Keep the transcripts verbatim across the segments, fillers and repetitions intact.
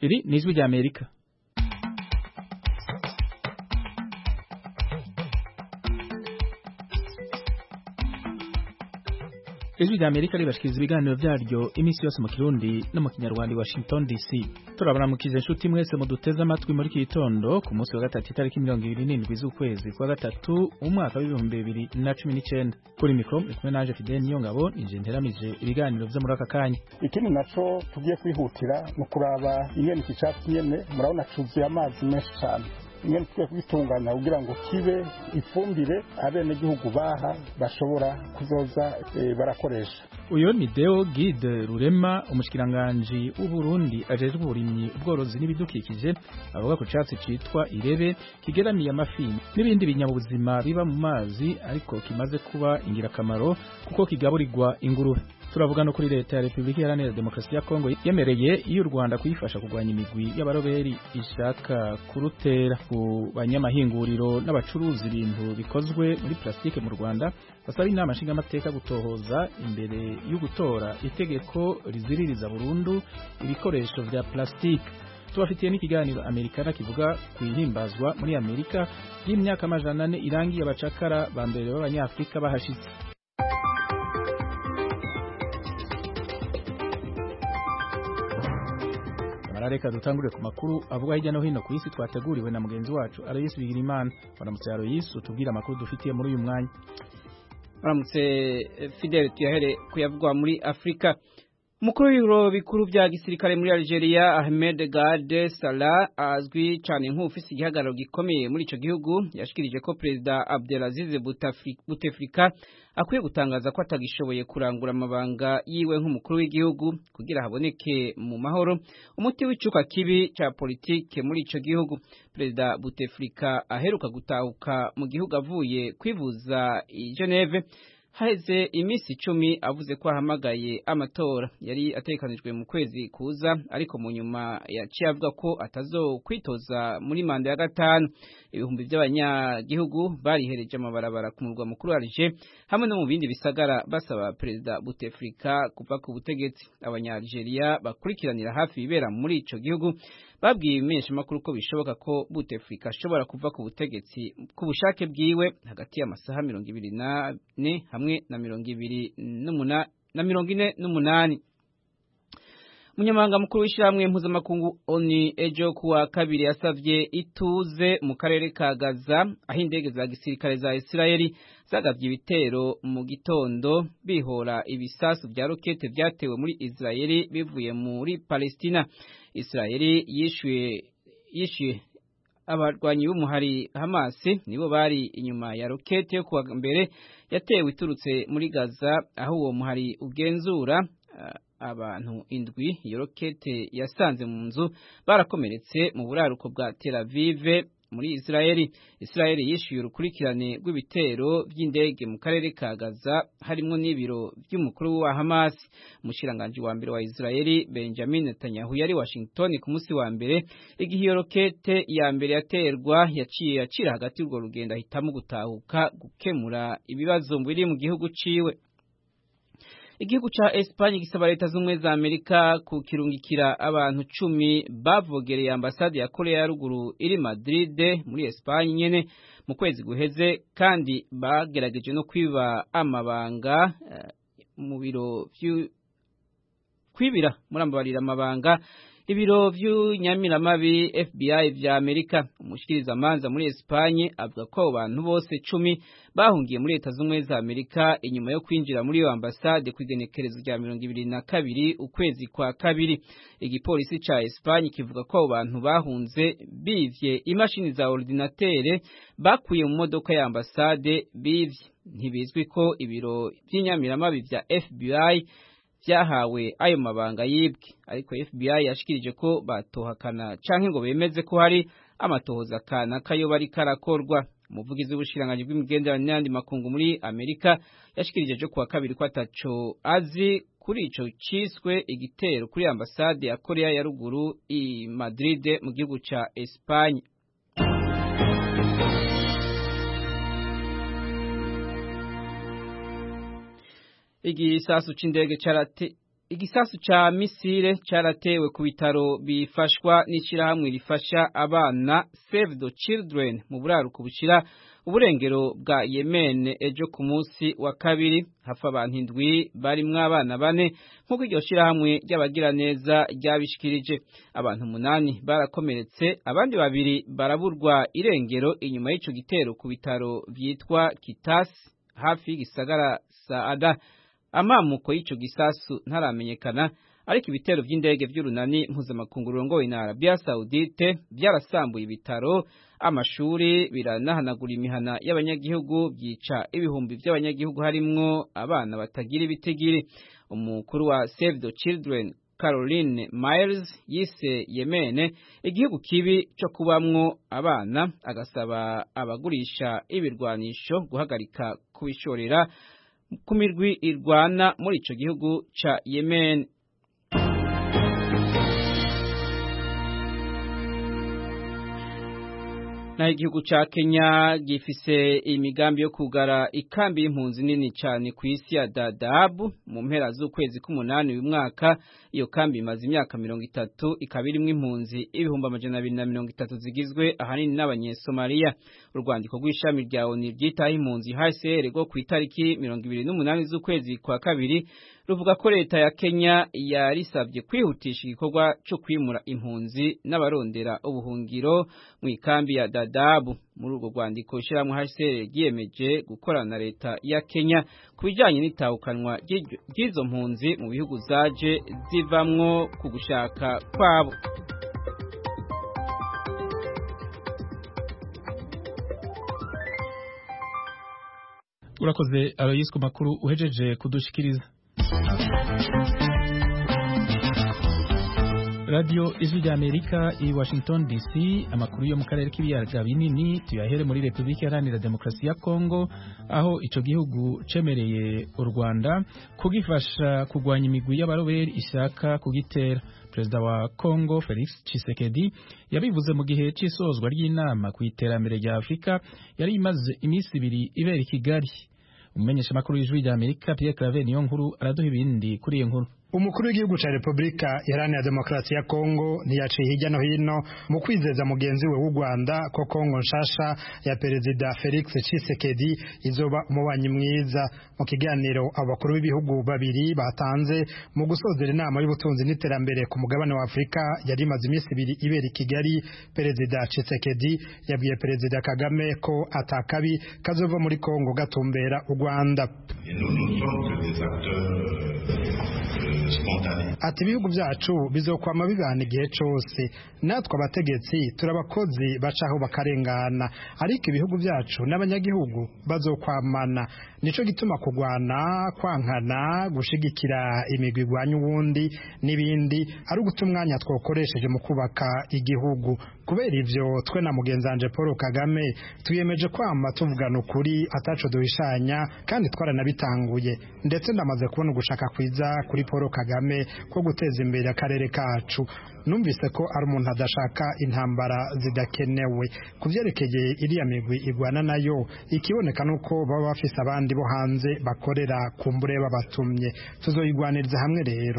Iri ni ijwi rya Amerika. Ijwi rya Amerika ribashikiriza ibiganiro vyaryo imisi yose mu Kirundi no mu Kinyarwanda Washington D C. Turabana mukije nshuti mwese muduteze amatwi muri kitondo ku munsi wa gatatu itariki mirongo ibiri n'indwi z'ukwezi kwa gatatu umwaka w'ibihumbi bibiri na cumi n'icenda. Kuri mikro kumwe nanje Fidel Niyongabo nije nteramije ibiganiro vyo muri aka kanya. Ikindi naco tugiye kwihutira no kuraba ingene kicatsi nyene murabona cuzuye amazi menshi cyane. Ingene tugiye kubitunganya kugira ngo kibe ifumbire abene gihugu baha bashobora kuzoza e, barakoresha. Uyo ni Deo Guide Rurema umushikiranganje w'u Burundi ajejwe uburimyi ubworozi n'ibidukikije avuga ko catsi citwa irebe kigeramiye amafi n'ibindi binyabuzima biba mu mazi ariko kimaze kuba ingirakamaro kuko kigaburirwa ingurube. Turavuga no kuri leta ya Republika Iharanira Demokarasi ya Kongo yemereye iyo Rwanda kuyifasha kugwanya imigwi y'abaroberi ishaka kurutera ku banyamahinguriro n'abacuruzi ibintu bikozwe muri plastike mu Rwanda basaba inama nshinga amateka gutohoza imbere yo gutora itegeko riziririza burundu ibikoresho vya plastike. Tubafitiye n'ikiganiro Amerikana kivuga kuyihimbazwa muri Amerika y'imyaka amajana ane irangiye abacakara ba mbere b'abanyafrika bahashitse. Reka dutangure ku makuru avuga hirya no hino ku isi twateguriwe na mugenzi wacu Aloyes Bigirimana. Baramutse Aloyes, utubwira amakuru dufitiye muri uyu mwanya. Baramutse Fidel, tuyahere kuyavugwa muri Afrika. Umukuru w'ibiro bikuru bya gisirikare muri Algeria Ahmed Gade Salah azwi cyane nk'ufise igihagararo gikomeye muri ico gihugu yashikirije ko President Abdelaziz Bouteflika akwiye gutangaza ko atagishoboye kurangura amabanga yiwe nk'umukuru w'igihugu kugira haboneke mu mahoro umuti w'icuka kibi ca politike muri ico gihugu. President Bouteflika aheruka gutahuka mu gihugu avuye kwivuza i Geneve haheze imisi icumi avuze ko ahamagaye amatora yari atekanijwe mu kwezi kuza ariko mu nyuma yaciye avuga ko atazokwitoza muri manda ya gatanu. Ibihumbi by'abanyagihugu barihereje amabarabara ku murwa mukuru Alger hamwe no mu bindi bisagara basaba President Bouteflika kuva ku butegetsi. Abanya-Algeria bakurikiranira hafi ibera muri ico gihugu babwiye imesha makuru ko bishoboka ko Bouteflika ashobora kuva ku butegetsi ku bushake bwiwe hagati y'amasaha mirongo ibiri na ne hamwe na mirongo ibiri n'umunani na mirongo ine n'umunani. Munyamabanga mukuru w'ishyirahamwe mpuzamakungu O N U ejo kuwa kabiri yasavye ituze mu karere ka Gaza aho indege za gisirikare za Israeli zagavye ibitero mu gitondo bihora ibisasu vya rokete vyatewe muri Israeli bivuye muri Palestina. Israeli yishuye yishuye abarwanyi b'umuhari Hamas nibo bari inyuma ya rokete yo kuwa mbere yatewe iturutse muri Gaza aho uwo muhari ugenzura uh, abantu indwi. Iyo rokete yasanze mu nzu barakomeretse mu buraruko bwa Tel Aviv muri Israeli. Israeli yishuye urukurikirane rw'ibitero by'indege mu karere ka Gaza harimo n'ibiro by'umukuru wa Hamas. Umushiranganje wa mbere wa Israeli Benjamin Netanyahu yari Washington ku munsi wa mbere igihe iyo rokete ya mbere yaterwa yaciye yacira hagati y'urwo rugendo ahitamo gutahuka gukemura ibibazo biri mu gihugu ciwe. Igihugu ca Espagne gisaba leta z'umwe za Amerika kukirungikira abantu cumi bavogereye ambasade ya Korea ya ruguru iri Madrid muri Espagne nyene mu kwezi guheze kandi bagerageje no kwiba amabanga uh, mu biro vyu kwibira murambabarira amabanga ibiro vy'unyamiramabi F B I vya Amerika. Umushikiriza manza muri Espagne avuga ko abantu bose cumi bahungiye muri leta z'umwe za Amerika inyuma yo kwinjira muri iyo ambasade kwigenekerezo rya mirongo ibiri na kabiri ukwezi kwa kabiri. Igipolisi ca Espagne kivuga ko abo bantu bahunze bivye imashini za ordinatere bakuye mu modoka ya ambasade bivye. Ntibizwi ko ibiro vy'inyamiramabi vya F B I vyahawe ayo mabanga yibwe ariko F B I yashikirije ko batohakana canke ngo bemeze ko hari amatohoza kana kayo bari karakorwa. Umuvugizi w'ubushiranganje bw'imigenderanire n'andi makungu muri Amerika yashikirije jo kuwa kabiri ko ataco azi kuri ico ciswe igitero kuri ambasade ya Korea ya ruguru i Madrid mu gihugu ca Espagne. Igisasu c'indege carate igisasu ca misile caratewe ku bitaro bifashwa n'ishirahamwe rifasha abana Save the Children mu buraruko bushira uburengero bwa Yemen ejo ku munsi wa kabiri. Hafa abantu indwi barimwo abana bane nk'uko iryo shirahamwe ry'abagira neza ryabishikirije. Abantu umunani barakomeretse, abandi babiri baraburwa irengero inyuma y'ico gitero ku bitaro vyitwa Kitas hafi y'igisagara Saada. Amamuko y'ico gisasu ntaramenyekana, ariko ibitero vy'indege vy'urunani mpuzamakungu rurongowe na Arabia Saudite byarasambuye ibitaro, amashuri, biranahanagura imihana y'abanyagihugu, byica ibihumbi by'abanyagihugu harimwo abana batagira ibitigiri. Umukuru wa Save the Children Caroline Miles yise Yemen igihugu kibi cyo kubamwo abana, agasaba abagurisha ibirwanisho guhagarika kubishorera ku mirwi irwana muri ico gihugu ca Yemen. Na igihugu ca Kenya gifise imigambi yo kugara ikambi y'impunzi nini cyane ku isi ya Dadaab mu mpera z'ukwezi k'umunani uyu mwaka. Iyo kambi imaze imyaka mirongo itatu, ikaba irimwo impunzi ibihumbi amajana abiri na mirongo itatu zigizwe ahanini n'abanyesomaliya. Urwandiko rw'ishami rya O N U ryitaho impunzi H C R rwo ku itariki mirongo ibiri n'umunani z'ukwezi kwa kabiri ruvuga ko leta ya Kenya yarisabye kwihutisha igikorwa cyo kwimura impunzi n'abarondera ubuhungiro mu ikambi ya Dadaab. Muri urwo rwandiko ishyirahamwe H C R ryiyemeje gukorana na leta ya Kenya ku bijyanye n'itahukanwa ry'izo mpunzi mu bihugu zaje zivamwo ku gushaka kwabo. Urakoze Aloyes ku makuru uhejeje kudushikiriza. Radio Ijwi ry'Amerika i Washington D C, amakuru yo mu karere k'ibiyaga binini tuyahere muri Republika Iharanira Demokarasi ya Kongo, aho ico gihugu cemereye u Rwanda kugifasha kugwanya imigwi y'abaroberi ishaka kugitera. Perezida wa Kongo Felix Tshisekedi yabivuze mu gihe c'isozwa ry'inama ku iterambere rya Afrika yari imaze imisi ibiri ibera i Kigali. Umumenyesha makuru y'Ijwi ry'Amerika Pierre Claver niyo nkuru araduha ibindi kuri iyo nkuru. Umukuru w'igihugu ca Republika Iharanira Demokarasi ya Kongo ntiyaciye hirya no hino mu kwizeza mugenzi we w'u Rwanda ko Kongo nshasha ya Perezida Felix Tshisekedi izoba umubanyi mwiza. Mu kiganiro abakuru b'ibihugu babiri batanze mu gusozera inama y'ubutunzi n'iterambere ku mugabane wa Afrika yari imaze imisi ibiri ibera i Kigali, Perezida Tshisekedi yabwiye Perezida Kagame ko atakabi kazova muri Kongo gatumbera u Rwanda. Ati ibihugu byacu bizokwama bibana igihe cyose, natwe abategetsi turabakozi bacaho bakarengana, ariko ibihugu byacu n'abanyagihugu bazokwamana. Nico gituma kugwana, kwankana, gushigikira imigwi igwanya uwundi n'ibindi ari uguta umwanya twokoresheje mu kubaka igihugu. Kubera ivyo twe na mugenzanje Paul Kagame tuyemeje kwama tuvugana ukuri ataco duhishanya, kandi twaranabitanguye, ndetse ndamaze kubona ugushaka kwiza kuri Paul Kagame ko guteza imbere akarere kacu. Numvise ko ari umuntu adashaka intambara zidakenewe. Kuvyerekeye iriya migwi igwana nayo, ikiboneka nuko baba bafise abandi bo hanze bakorera kumbure babatumye. Tuzoyigwaniriza hamwe rero.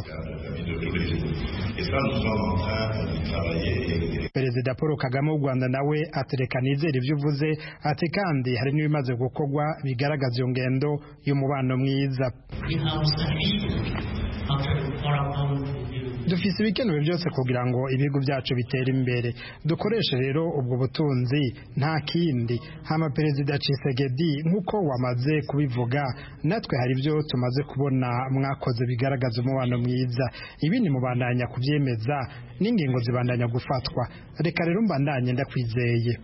Perezida Paul Kagame w'u Rwanda nawe atereka nizera ivyo uvuze, ati kandi hari n'ibimaze gukorwa bigaragaza iyo ngendo y'umubano mwiza. Dufise ibikenewe byose kugira ngo ibihugu byacu bitera imbere. Dukoreshe rero ubwo butunzi nta kindi. Hama Perezida Tshisekedi nkuko wamaze kubivuga, natwe hari byo tumaze kubona mwakoze bigaragaza umubano mwiza. Ibi ni mubandanya kuvyemeza n'ingingo zibandanya gufatwa. Reka rero mbandanye ndakwizeye.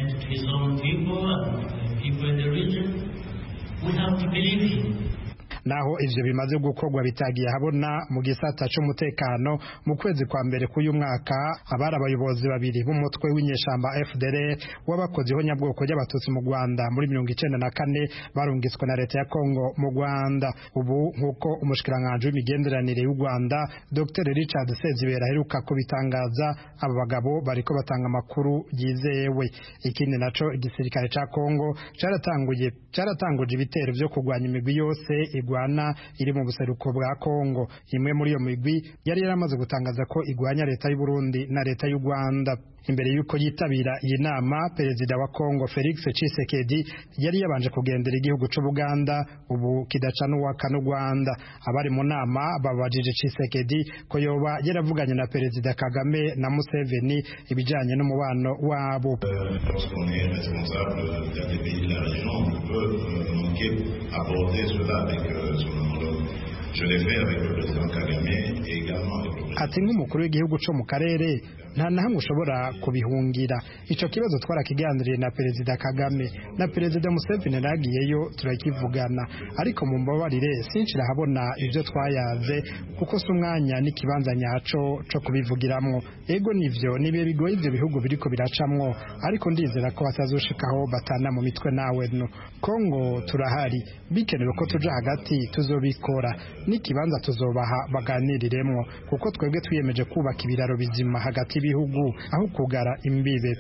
Naho ivyo bimaze gukorwa bitagiye habona mu gisata c'umutekano mu kwezi kwa mbere k'uyu mwaka, abari abayobozi babiri b'umutwe w'inyeshamba F D L R w'abakozi ho nyabwoko y'abatutsi mu Rwanda muri mirongo icenda na kane barungitswe na leta ya Kongo mu Rwanda. Ubu nkuko umushikiranganje w'imigenderanire y'u Rwanda Dr Richard Sezibera aheruka kubitangaza, aba bagabo bariko batanga amakuru yizewe. Ikindi naco igisirikare ca Kongo caratanguye caratanguje ibitero vyo kurwanya imigwi yose igwa igwana iri mu buseruko bwa Kongo. Imwe muri iyo migwi yari yaramaze gutangaza ko igwanya leta y'u Burundi na leta y'u Rwanda. Imbere yuko yitabira iyi nama, perezida wa Kongo Felix Tshisekedi yari yabanje kugendera igihugu cy'u Buganda, ubu kidacana uwaka n'u Rwanda. Abari mu nama babajije Tshisekedi ko yoba yaravuganye na perezida Kagame na Museveni ibijanye n'umubano wabo. Ati nk'umukuru w'igihugu cyo mu karere nta na hamwe ushobora kubihungira. Ico kibazo twarakiganiriye na perezida Kagame na perezida Museveni, nagiyeyo turakivugana, ariko mu mbabarire sinshira habona ibyo twayaze kuko si umwanya n'ikibanza nyaco co kubivugiramwo. Ego nivyo nibihe bigoye ivyo bihugu biriko biracamwo, ariko ndizera ko batazoshikaho batana mu mitwe nawe no. Kongo turahari, bikenewe ko tuja hagati tuzobikora, n'ikibanza tuzobaha baganiriremwo, kuko twebwe twiyemeje kubaka ibiraro bizima hagati y'ibihugu aho kugara imbibe.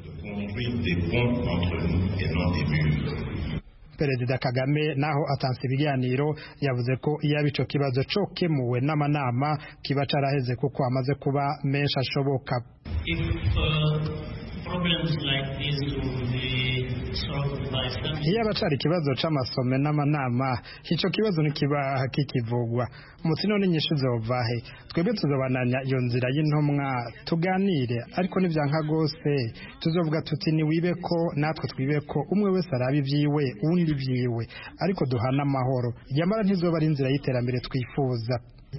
Perezida Kagame naho atanse ibiganiro yavuze ko iyo ico kibazo cokemuwe n'amanama kiba caraheze kuko amaze kuba menshi ashoboka. If uh, problems like this will be solved by some... Iyo abacari ikibazo c'amasome n'amanama, ico kibazo ntikiba kikivugwa. Muti none inyishu zovahe? Twebwe tuzobananya iyo nzira y'intumwa tuganire, ariko nivyanka gose tuzovuga tuti ni wibe ko natwe twibe ko umwe wese arabi vyiwe undi vyiwe, ariko duhana amahoro. Yamara ntizoba ari inzira y'iterambere twifuza.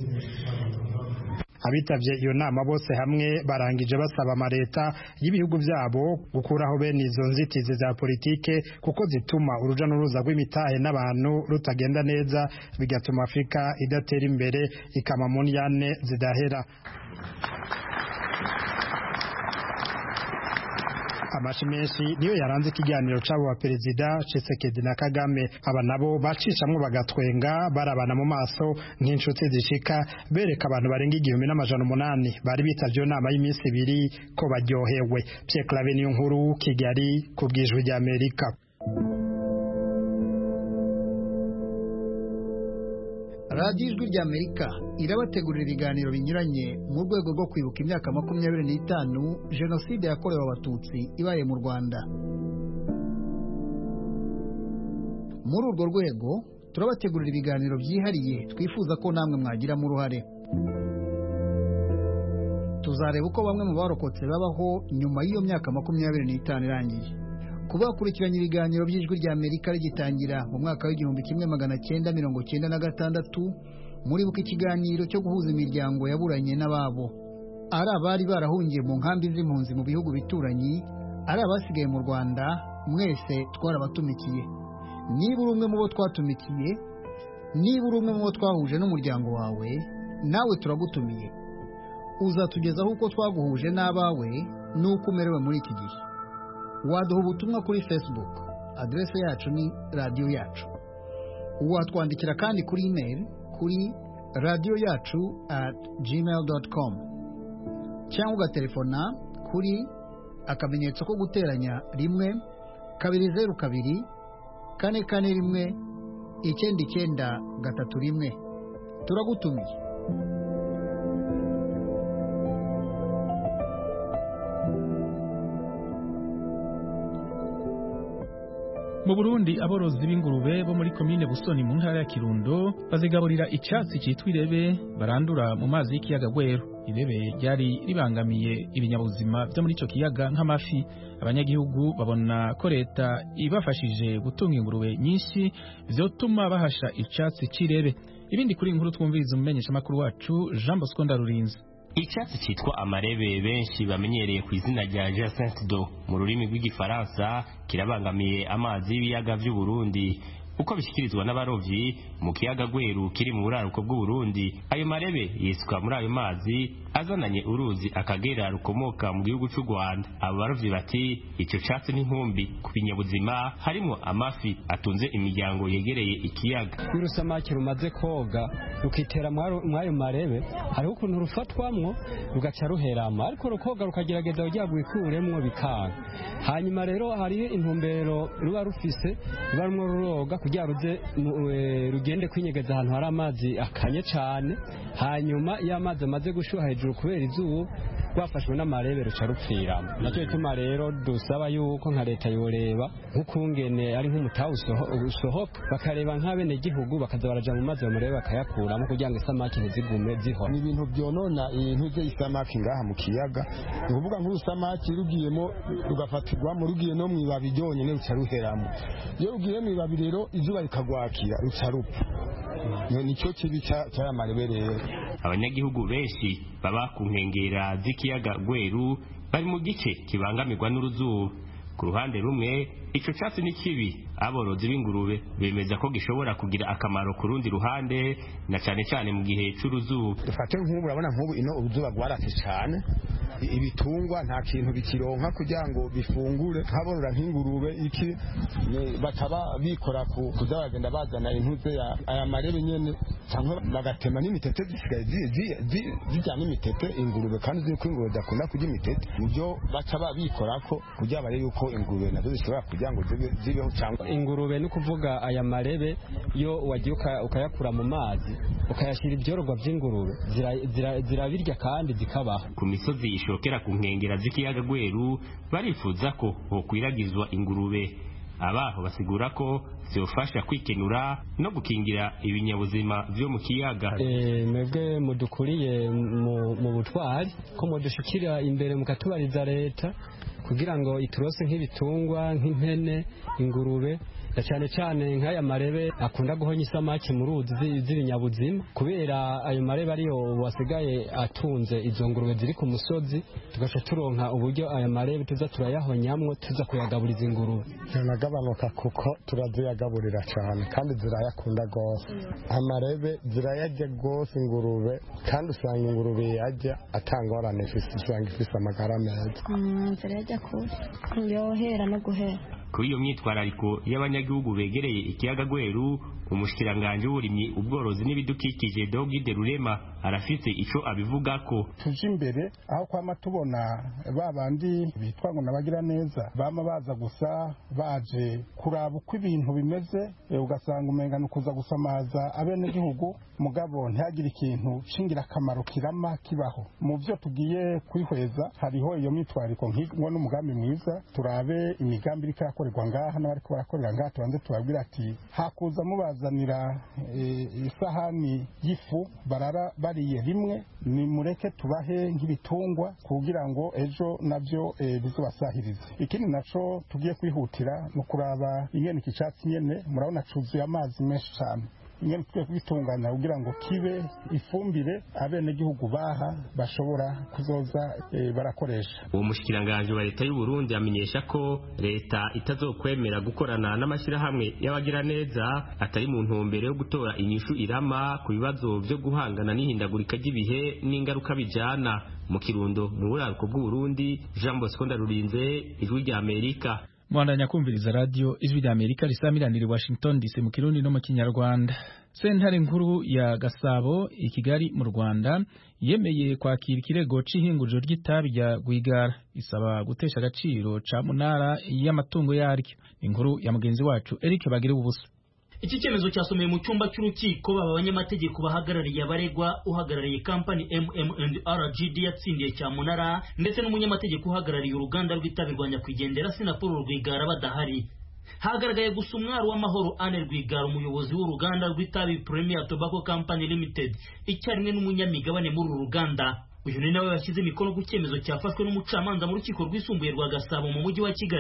Abitavye iyo nama bose hamwe barangije basaba amareta y'ibihugu vyabo gukuraho bene izo nzitizi za politike, kuko zituma uruja n'uruza rw'imitahe n'abantu rutagenda neza, bigatuma Afrika idatera imbere ikama mu njyane zidahera. Amashi menshi niyo yaranze ikiganiro c'abo ba perezida Tshisekedi na Kagame. Aba nabo bacishamwe bagatwenga barabana mu maso nk'inshuti zishika, bereka abantu barenga igihumbi n'amajana umunani bari bitavye iyo nama y'iminsi ibiri ko baryohewe. Pierre Claver niyo nkuru, Kigali, ku bw'ijwi rya Amerika. Radio Ijwi rya Amerika irabategurira ibiganiro binyuranye mu rwego rwo kwibuka imyaka makumyabiri n'itanu Jenoside yakorewe Abatutsi ibaye mu Rwanda. Muri urwo rwego turabategurira ibiganiro byihariye twifuza ko namwe mwagiramo uruhare. Tuzareba uko bamwe mu barokotse babaho nyuma y'iyo myaka makumyabiri n'itanu irangiye. Kubakurikiranya ibiganiro by'Ijwi rya Amerika rigitangira mu mwaka w'igihumbi kimwe magana cyenda mirongo cyenda na gatandatu, muri buka ikiganiro cyo guhuza imiryango yaburanye n'ababo, ari abari barahungiye mu nkambi z'impunzi mu bihugu bituranyi, ari abasigaye mu Rwanda, mwese twarabatumikiye. Niba uri umwe mu bo twatumikiye, niba uri umwe mu bo twahuje n'umuryango wawe, nawe turagutumiye. Uzatugezaho uko twaguhuje n'abawe n'uko umerewe muri iki gihe. Waduha ubutumwa kuri Facebook, adresse yacu ni radio yacu. Watwandikira kandi kuri email kuri radio yacu at gmail dot com, cyangwa ugaterefona kuri akamenyetso ko guteranya rimwe kabiri zeru kabiri kane kane rimwe icyenda icyenda gatatu rimwe. Turagutumiye. Mu Burundi aborozi b'ingurube bo muri komine Busoni mu ntara ya Kirundo bazigaburira icyatsi cyitwa irebe barandura mu mazi y'ikiyaga Gweru. Irebe ryari ribangamiye ibinyabuzima byo muri ico kiyaga nk'amafi. Abanyagihugu babona ko leta ibafashije gutunga ingurube nyinshi vyotuma bahasha icyatsi c'irebe. Ibindi kuri inkuru twumviriza umumenyesha makuru wacu Jean Bosco Ndarurinze. Icyatsi cyitwa amarebe benshi bamenyereye ku izina rya Jacinthe d'eau mu rurimi rw'igifaransa kirabangamiye amazi y'ibiyaga by'u Burundi. Uko bishyikirizwa n'abarovyi mu kiyaga Gweru kiri mu buraruko bw'u Burundi, ayo marebe yisuka muri ayo mazi azananye uruzi Akagera rukomoka mu gihugu cy'u Rwanda. Abo barovyi bati ico catsi n'inkumbi ku binyabuzima harimo amafi atunze imiryango yegereye ikiyaga. Urusamaki rumaze koga rukitera mwayo marebe hariho ukuntu rufatwamwo rugaca ruherama, ariko rukoga rukagerageza kugira ngo wikuremwo bikanga. Hanyuma rero hari intumbero ruba rufise ruba rumwe ruroga kugira ruze rugende kwinyegeza ahantu hari amazi akanye cyane, hanyuma iyo amazi amaze gushuha hejuru kubera izuba rwafashwe n'amarebe ruca rupfiramo. Nacyo bituma rero dusaba yuko nka leta yoreba nk'ukungene ari nk'umutaha usohoka bakareba nk'abene gihugu bakaza baraja mu mazi bamurebe bakayakuramo kugira ngo isamaki ntizigume zihora. Ni ibintu byonona ibintu bye isamaki ngaha mu kiyaga, ni ukuvuga nk'urusamaki rugiyemo rugafatirwamo rugiye no mwibabi ryonyene ruca ruheramo. Iyo rugiye mwibabi rero izuba rikagwakira ruca rupfa. Nicyo kibi cy'aya marebe rero. Abanyagihugu benshi baba ku nkengera z'ikiyaga Gweru bari mu gice kibangamirwa n'uruzuba. Ku ruhande rumwe ico catsi ni kibi, aborozi b'ingurube bemeza ko gishobora kugira akamaro ku rundi ruhande, na cyane cyane mu gihe c'uruzuba. Dufate nk'ubu urabona nk'ubu ino uruzuba rwarase cyane, ibitungwa nta kintu bikironka kugira ngo bifungure. Haborora nk'ingurube iki bataba bikora ku kuzabagenda bazana intuze ya aya marebe nyene cyangwa bagatema n'imitete zisigaye zijya n'imitete ingurube, kandi ziko ingurube dakunda kujya imitete nibyo baca babikorako kugira bare yuko ingurube nazo zishobora kugira ngo zibeho. Cyangwa ingurube no kuvuga aya marebe yo wagiye ukayakura mu mazi ukayashira ibyororwa by'ingurube zirabirya kandi zikabaho. Ku misozi ishokera ku nkengera z'ikiyaga Gweru barifuza ko hokwiragizwa ingurube. Abaho basigura ko zofasha kwikenura no gukingira ibinyabuzima byo mu kiyaga. Eh mwebwe mudukuriye mu butwari ko mudushikira imbere mukatubariza leta kugira ngo iturose nk'ibitungwa nk'impene ingurube, na cyane cyane nk'aya marebe akunda guhonya isamaki mu ruzi z'ibinyabuzima, kubera ayo marebe ariyo wasigaye atunze izo ngurube ziri ku musozi, tugaca turonka uburyo aya marebe tuza turayahonyamwo tuza kuyagaburiza ingurube. Yanagabanuka kuko turaziyagaburira cyane kandi zirayakunda gose. Amarebe zirayajya gose ingurube, kandi usanga ingurube yajya atangorane ifise, usanga ifise amagara meza. Mm, zirajya kure yohera no guhera. Kuri iyo myitwarariko y'abanyagihugu begereye ikiyaga Gweru, umushikiranganje w'uburimyi ubworozi n'ibidukikije Dogide Rurema arafite ico abivuga ko tuje imbere aho kwama tubona babandi bitwa ngo nabagira neza bama baza gusa baje kuraba uko ibintu bimeze, e, ugasanga umengana kuza gusamaza abene gihugu mugabo ntihagire ikintu shingira akamaro kirama kibaho. Mu byo tugiye kwihweza hariho iyo myitwariko nk'ingo n'umugambi mwiza, turabe imigambi iriko yakorerwa ngaha n'abariko barakorera ngaha, tubanze tubabwira ati hakuza mubazanira e, isahani y'ifu barara bariye rimwe, ni mureke tubahe nk'ibitungwa kugira ngo ejo nabyo e, bizobasahirize. Ikindi naco tugiye kwihutira no kuraba ingene iki catsi nyene murabona cuzuye amazi menshi cyane, ingene twe kwitunganya kugira ngo kibe ifumbire abene gihugu baha bashobora kuzoza e, barakoresha. Uwo mushikiranganje wa leta y'u Burundi amenyesha ko leta itazokwemera gukorana n'amashirahamwe y'abagira neza atari mu ntumbero yo gutora inyishu irama ku bibazo byo guhangana n'ihindagurika ry'ibihe n'ingaruka bijana. Mu Kirundo mu buraruko bw'u Burundi, Jean Bosco Ndarurinze, Ijwi rya Amerika. Mwandanya kumviriza radio Ijwi rya Amerika risamiranira Washington D C mu Kirundi no mu Kinyarwanda. Sentare nkuru ya Gasabo i Kigali mu Rwanda yemeye kwakira ikirego c'ihinguriro ry'itabi rya Rwigara, isaba gutesha agaciro ca munara y'amatungo yaryo. Inkuru ya mugenzi wacu Eric Bagire ubusa. Iki cyemezo cyasomeye mu cyumba cy'urukiko baba abanyamategeko bahagarariye abaregwa, uhagarariye company M M and R G D yatsindiye cyamunara, ndetse n'umunyamategeko uhagarariye uruganda rw'itabi rwa nyakwigendera Sinapolo Rwigara badahari. Hagaragaye gusa umwari w'amahoro Anne Rwigara, umuyobozi w'uruganda rw'itabi Premier Tobacco Company Limited, icyarimwe n'umunyamigabane muri uru ruganda. Uyu ni nawe yashyize imikono ku cyemezo cyafashwe n'umucamanza mu rukiko rwisumbuye rwa Gasabo mu mujyi wa Kigali.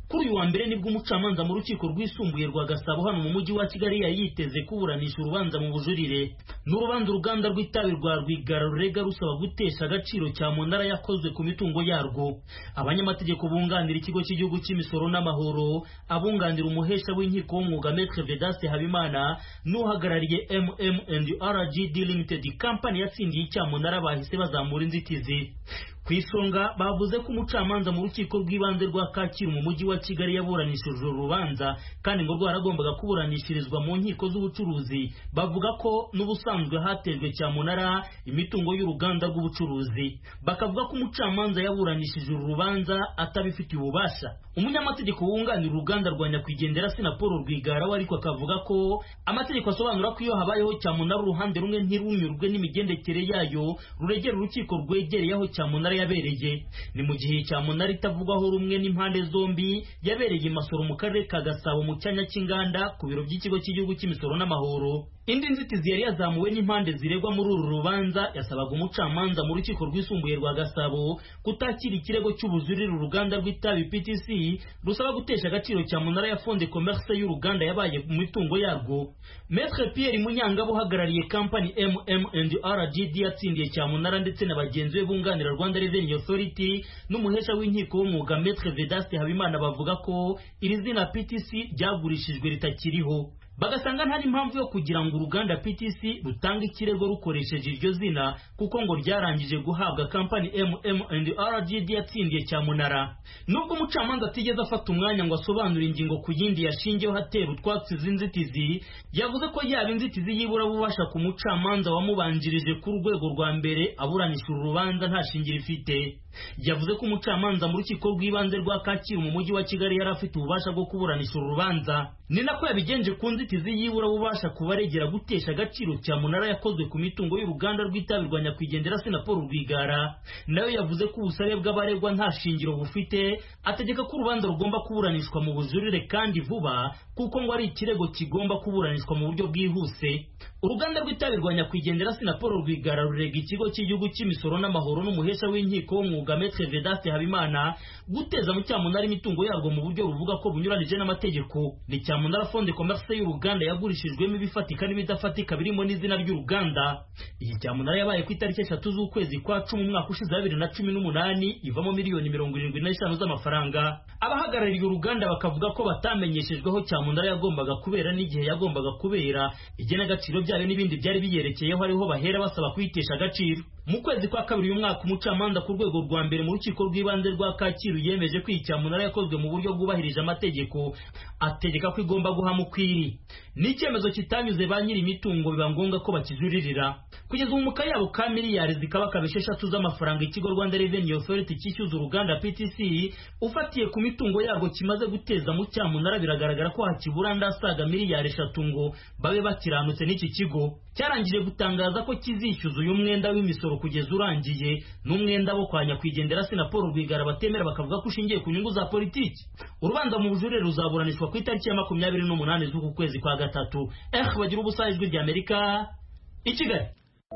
kuri uyu wa mbere nibwo umucamanza mu rukiko rwisumbuye rwa Gasabo hano mu mujyi wa Kigali yayiteze kuburanisha urubanza mu bujurire. N'urubanza uruganda rw'itabi rwa Rwigara rurega rusaba gutesha agaciro cyamunara yakozwe ku mitungo yarwo. Abanyamategeko bunganira ikigo cy'igihugu cy'imisoro n'amahoro, abunganira umuhesha w'inkiko w'umwuga Maître Vedaste Habimana n'uhagarariye M M and R G D Limited company yatsindiye icyamunara bahise bazamura inzitizi. Ku isonga bavuze ko umucamanza mu rukiko rw'ibanze rwa Kacyiru mu mujyi wa Kigali yaburanishije urubanza kandi ngo rwaragombaga kuburanishirizwa mu nkiko z'ubucuruzi. Bavuga ko n'ubusanzwe hatejwe cyamunara imitungo y'uruganda rw'ubucuruzi. Bakavuga ko umucamanza yaburanishije urubanza atabifitiye ububasha. Umunyamategeko wunganira uruganda rwa nyakwigendera Sina Paul Rwigara we ariko akavuga ko amategeko asobanura ko iyo habayeho cyamunara uruhande rumwe ntirunyurwe n'imigendekere yayo ruregera urukiko rwegereye aho cyamunara yabereye. Ni mu gihe cyamunara itavugwaho rumwe n'impande zombi yabereye Masoro mu karere ka Gasabo mu cyanya cy'inganda ku biro by'ikigo cy'igihugu cy'imisoro n'amahoro. Indi nzitizi yari yazamuwe n'impande ziregwa muri uru rubanza yasabaga umucamanza mu rukiko rwisumbuye rwa Gasabo kutakira ikirego cy'ubujurire uruganda rw'itabi P T C rusaba gutesha agaciro cyamunara ya Fonds de Commerce y'uruganda yabaye mu mitungo yarwo. Maître Pierre Munyangabo uhagarariye company M M and R G D yatsindiye cyamunara ndetse na bagenzi be bunganira Rwanda Revenue Authority n'umuhesha w'inkiko w'umwuga Maître Vedaste Habimana bavuga ko iri zina P T C ryagurishijwe ritakiriho. Bagasanga nta impamvu yo kugira ngo uruganda P T C rutanga ikirego rukoresheje iryo zina kuko ngo ryarangije guhabwa company M M and R G D yatsindiye cyamunara. Nubwo umucamanza atigeze afata umwanya ngo asobanure ingingo ku yindi yashingiyeho hatera utwatsi z'inzitizi, yavuze ko yaba inzitizi yibura bubasha ku mucamanza wamubanjirije ku rwego rwa mbere aburanisha urubanza nta shingiro ifite. Yavuze ko umucamanza mu rukiko rw'ibanze rwa Kacyiru mu mujyi wa Kigali yari afite ububasha bwo kuburanisha urubanza. Ni nako yabigenje ku nzitizi yibura bubasha kubaregera gutesha agaciro cyamunara yakozwe ku mitungo y'uruganda rw'itabi rwa nyakwigendera Sina Paul Rwigara. Nayo yavuze ko ubusabe bw'abaregwa nta shingiro bufite, ategeka ko urubanza rugomba kuburanishwa mu bujurire kandi vuba kuko ngo ari ikirego kigomba kuburanishwa mu buryo bwihuse. Uruganda rw'itabi rwa nyakwigendera Sina Paul Rwigara rurega ikigo cy'igihugu cy'imisoro n'amahoro n'umuhesha w'inkiko w'umwuga Maître Vedaste Habimana guteza mu cyamunara imitungo yarwo mu buryo ruvuga ko bunyuranije n'amategeko. Ni cyamunara Fonds de Commerce y'uruganda yagurishijwemo ibifatika n'ibidafatika birimo n'izina ry'uruganda. Iyi cyamunara yabaye ku itariki eshatu z'ukwezi kwa cumi umwaka ushize bibiri na cumi n'umunani ivamo miliyoni mirongo irindwi n'eshanu z'amafaranga. Abahagarariye uruganda bakavuga ko batamenyeshejweho cyamunara yagombaga kubera n'igihe yagombaga kubera, igenagaciro byayo n'ibindi byari biyerekeyeho ariho bahera basaba kwitesha agaciro. Mu kwezi kwa kabiri uyu mwaka umucamanza ku rwego rwa mbere mu rukiko rw'ibanze rwa Kacyiru yemeje ko icyamunara yakozwe mu buryo bwubahirije amategeko, ategeka ko igomba guhama ukwiri. Ni icyemezo kitanyuze ba nyiri imitungo biba ngombwa ko bakijuririra. Kugeza ubu mu kayabo ka miliyari zikaba kabishe eshatu z'amafaranga ikigo Rwanda Revenue Authority cyishyuza uruganda P T C ufatiye ku mitungo yarwo kimaze guteza mu cyamunara biragaragara ko hakibura ndasaga miliyari eshatu ngo babe bakiranutse n'iki kigo. Cyarangije gutangaza ko kizishyuza uyu mwenda w'imisoro kugeza urangiye n'umwenda wo kwa nyakwigendera Sina Paul Rwigara batemera bakavuga ko ushingiye ku nyungu za politiki. Urubanza mu bujurire ruzaburanishwa ku itariki ya makumyabiri n'umunani z'uku kwezi kwa gatatu. Eh bagira ubusa ijwi rya Amerika i Kigali.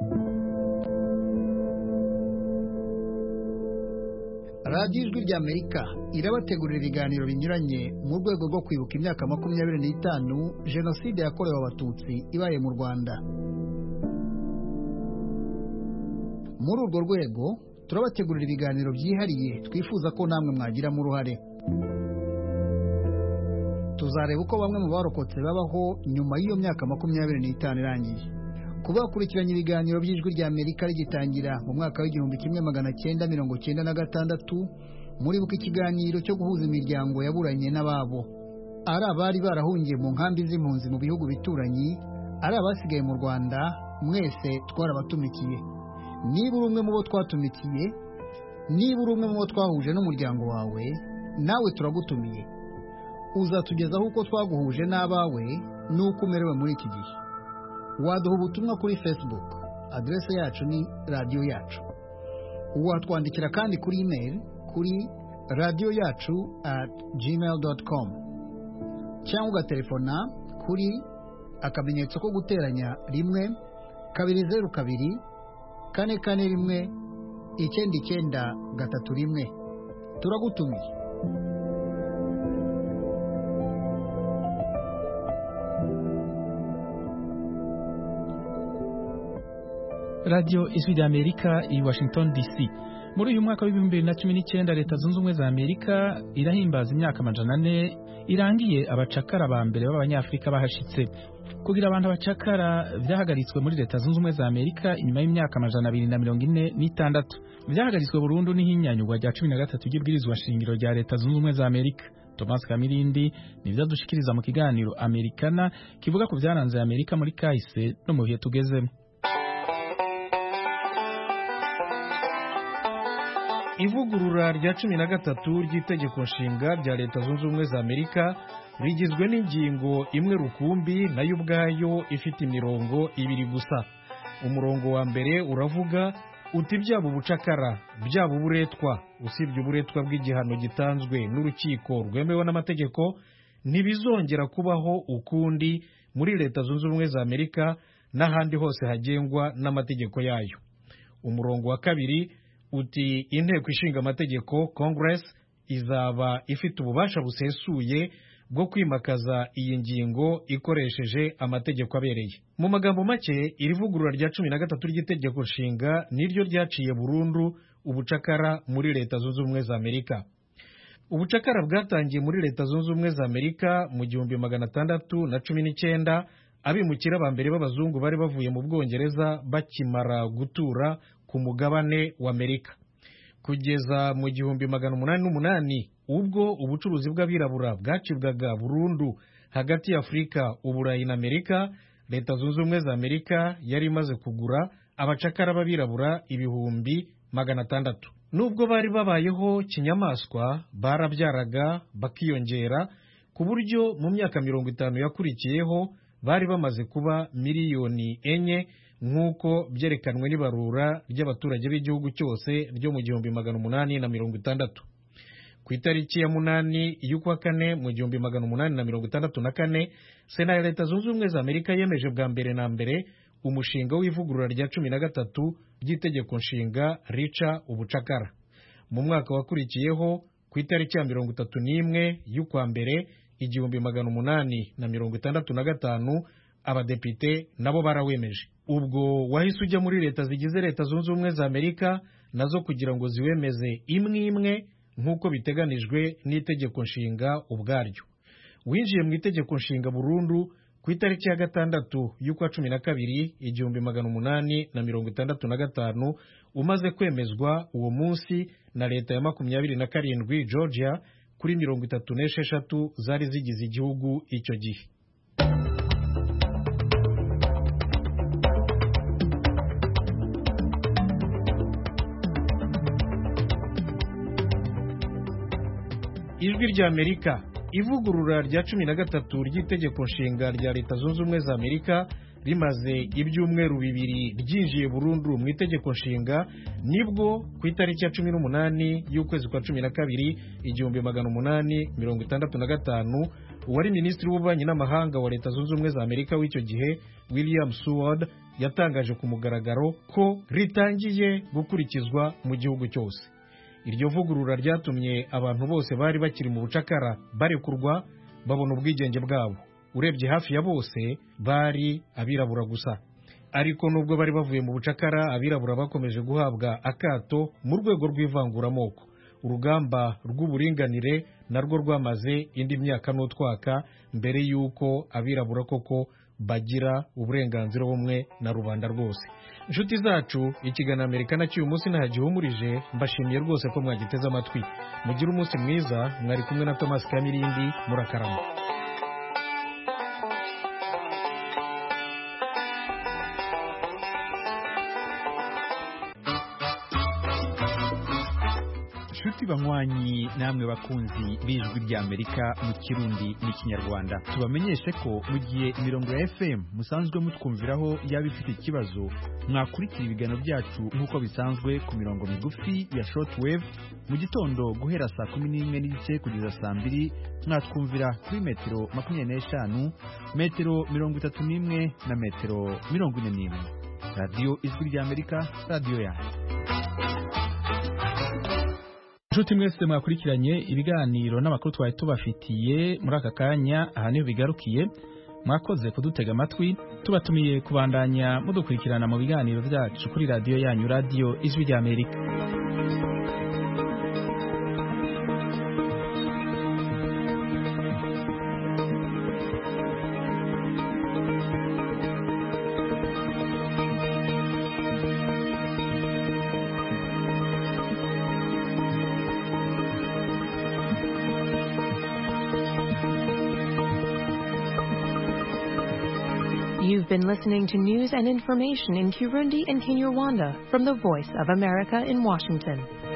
radiyo ijwi rya Amerika irabategurira ibiganiro binyuranye mu rwego rwo kwibuka imyaka makumyabiri n'itanu jenoside yakorewe abatutsi ibaye mu Rwanda. Muri urwo rwego turabategurira ibiganiro byihariye twifuza ko namwe mwagiramo uruhare. Tuzareba uko bamwe mu barokotse babaho nyuma y'iyo myaka makumyabiri n'itanu irangiye. Kuba bakurikiranye ibiganiro by'ijwi rya Amerika rigitangira mu mwaka w'igihumbi kimwe magana cyenda mirongo cyenda na gatandatu, muribuka ikiganiro cyo guhuza imiryango yaburanye n'ababo, ari abari barahungiye mu nkambi z'impunzi mu bihugu bituranyi, ari abasigaye mu Rwanda, mwese twarabatumikiye. Niba uri umwe mu bo twatumikiye, niba uri umwe mu bo twahuje n'umuryango wawe, nawe turagutumiye. Uzatugezaho uko twaguhuje n'abawe n'uko umerewe muri iki gihe. Waduha ubutumwa kuri Facebook, adresse yacu ni radio yacu. Watwandikira kandi kuri email kuri radio yacu at gmail dot com, cyangwa ugaterefona kuri akamenyetso ko guteranya rimwe kabiri zeru kabiri kane kane rimwe icyenda icyenda gatatu rimwe. Turagutumiye. Radio Ijwi ry'Amerika i Washington D C. Muri uyu mwaka w'ibihumbi bibiri na cumi n'icyenda Leta Zunze Ubumwe za Amerika irahimbaza imyaka amajana ane irangiye abacakara ba mbere b'Abanyafrika bahashitse. Kugira abantu abacakara byahagaritswe muri Leta Zunze Ubumwe za Amerika inyuma y'imyaka amajana abiri na mirongo ine n'itandatu. Byahagaritswe burundu n'ihinyanyurwa rya cumi na gatatu ry'ibwirizwa shingiro rya Leta Zunze Ubumwe za Amerika. Thomas Kamirindi nivyo dushikiriza mu kiganiro Amerikana kivuga ku byaranze Amerika muri kahise no mu bihe tugezemo. Ivugurura rya cumi na gatatu ry'itegeko nshinga rya Leta Zunze Ubumwe za Amerika rigizwe n'ingingo imwe rukumbi nayo ubwayo ifite imirongo ibiri gusa. Umurongo wa mbere uravuga uti byaba ubucakara byaba uburetwa, usibye uburetwa bw'igihano gitanzwe n'urukiko rwemewe n'amategeko, ntibizongera kubaho ukundi muri Leta Zunze Ubumwe za Amerika n'ahandi hose hagengwa n'amategeko yayo. Umurongo wa kabiri uti inteko ishinga amategeko Congress izaba ifite ububasha busesuye bwo kwimakaza iyi ngingo ikoresheje amategeko abereye. Mu magambo make, iri vugurura rya cumi na gatatu ry'itegeko nshinga niryo ryaciye burundu ubucakara muri Leta Zunze Ubumwe za Amerika. Ubucakara bwatangiye muri Leta Zunze Ubumwe za Amerika mu gihumbi magana atandatu na cumi n'icyenda, abimukira ba mbere b'abazungu bari bavuye mu Bwongereza bakimara gutura ku mugabane wa Amerika. Kugeza mu gihumbi magana umunani n'umunani, ubwo ubucuruzi bw'abirabura bwacibwaga burundu hagati ya Afurika, Uburayi na Amerika, Leta Zunze Ubumwe za Amerika yari imaze kugura abacakara b'abirabura ibihumbi magana atandatu. Nubwo bari babayeho kinyamaswa, barabyaraga bakiyongera ku buryo mu myaka mirongo itanu yakurikiyeho bari bamaze kuba miliyoni enye nk'uko byerekanwe n'ibarura ry'abaturage b'igihugu cyose ryo mu gihumbi magana umunani na mirongo itandatu. Ku itariki ya munani y'ukwa kane mu gihumbi magana umunani na mirongo itandatu na kane, Sena ya Leta Zunze Ubumwe za Amerika yemeje bwa mbere na mbere umushinga w'ivugurura rya cumi na gatatu ry'itegeko nshinga rica ubucakara. Mu mwaka wakurikiyeho, ku itariki ya mirongo itatu n'imwe y'ukwa mbere igihumbi magana umunani na mirongo itandatu na gatanu, abadepite nabo barawemeje. Ubwo wahise ujya muri leta zigize Leta Zunze Ubumwe za Amerika nazo kugira ngo ziwemeze imwe imwe nk'uko biteganijwe n'itegeko nshinga ubwaryo. Winjiye mu itegeko nshinga burundu ku itariki ya gatandatu y'ukwa cumi na kabiri igihumbi magana umunani na mirongo itandatu na gatanu, umaze kwemezwa uwo munsi na leta ya makumyabiri na karindwi Georgia kuri mirongo itatu n'esheshatu zari zigize igihugu icyo gihe. Ijwi rya Amerika, ivugurura rya cumi na gatatu ry'itegeko nshinga rya Leta Zunze Ubumwe za Amerika rimaze ibyumweru bibiri ryinjiye burundu mu itegeko nshinga, nibwo ku itariki ya cumi n'umunani y'ukwezi kwa cumi na kabiri igihumbi magana umunani mirongo itandatu na gatanu, uwari minisitiri w'ububanyi n'amahanga wa Leta Zunze Ubumwe za Amerika w'icyo gihe William Seward yatangaje ku mugaragaro ko ritangiye gukurikizwa mu gihugu cyose. Iryo vugurura ryatumye abantu bose bari bakiri mu bucakara barekurwa babona ubwigenge bwabo. Urebye hafi ya bose bari abirabura gusa. Ariko nubwo bari bavuye mu bucakara, abirabura bakomeje guhabwa akato mu rwego rw'ivanguramoko. Urugamba rw'uburinganire narwo rwamaze indi myaka n'utwaka mbere y'uko abirabura koko bagira uburenganzira bumwe na rubanda rwose. Inshuti zacu, ikiganiro Amerikana cy'uyu munsi ntagihumurije, mbashimiye rwose ko mwagiteze amatwi. Mugire umunsi mwiza, mwari kumwe na Thomas Kamirindi, murakarama. Shuti banywanyi namwe bakunzi b'Ijwi rya Amerika mu Kirundi n'Ikinyarwanda, tubamenyeshe ko mu gihe imirongo ya F M musanzwe mutwumviraho yaba ifite ikibazo, mwakurikira ibiganiro byacu nk'uko bisanzwe ku mirongo migufi ya shortwave mu gitondo guhera saa kumi n'imwe n'igice kugeza saa mbiri, mwatwumvira kuri metero makumyabiri n'eshanu, metero mirongo itatu n'imwe na metero mirongo ine n'imwe. Radio Ijwi rya Amerika, radio yanyu. Nshuti mwese mwakurikiranye ibiganiro n'amakuru twari tubafitiye muri aka kanya, aha niho bigarukiye. mwakoze kudutega amatwi tubatumiye kubandanya mudukurikirana mu biganiro byacu kuri radiyo yanyu radiyo ijwi ry'Amerika. You've been listening to news and information in Kirundi and Kinyarwanda from the Voice of America in Washington.